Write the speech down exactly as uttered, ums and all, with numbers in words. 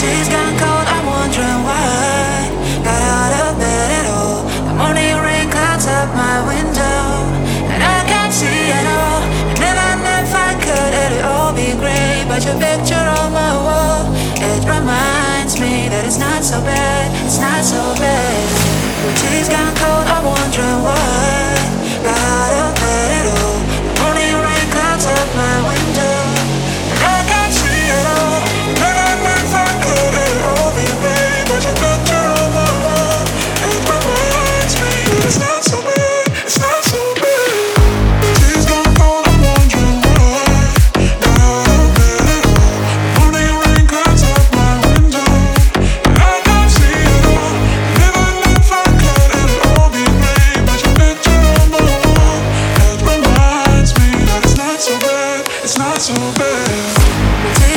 tea's gone cold, I'm wondering why. Got out of bed at all. The morning rain clouds up my window, and I can't see at all. And even if I could, it'd all be great. But your picture on my wall, it reminds me that it's not so bad, it's not so bad. The tea's gone cold, I'm wondering why. Got out of bed at all. The morning rain clouds up my window, and I can't see at all. Even if I could, it'd all be great. But your picture on my wall, it reminds me that it's not so bad, it's not so bad. The tea's gone cold, I'm wondering why. Got out of bed at all. The morning rain clouds up my window, and I can't see at all. Even if I could, it'd all be great. But your picture on my wall, it reminds me that it's not so bad, it's not so bad.